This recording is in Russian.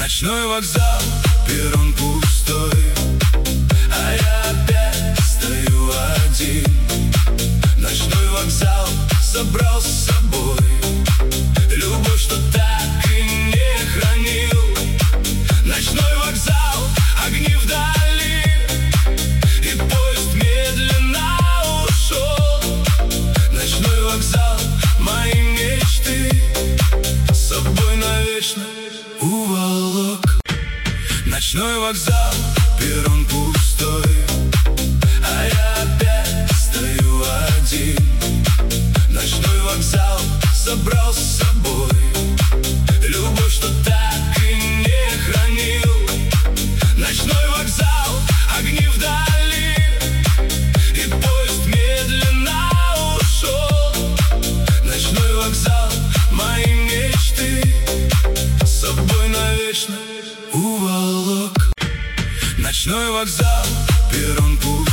Ночной вокзал, перрон пустой, а я опять стою один. Ночной вокзал забрал с собой любовь, что так и не хранил. Ночной вокзал, огни вдали, и поезд медленно ушел. Ночной вокзал, мои мечты с собой навечно уволок. Ночной вокзал, перрон пустой, а я опять стою один. Ночной вокзал забрал с собой любовь, что так и не хранил. Ночной вокзал, огни вдали, и поезд медленно ушел. Ночной вокзал, мои мечты с собой навечно уволок. Ночной вокзал, перрон пустой.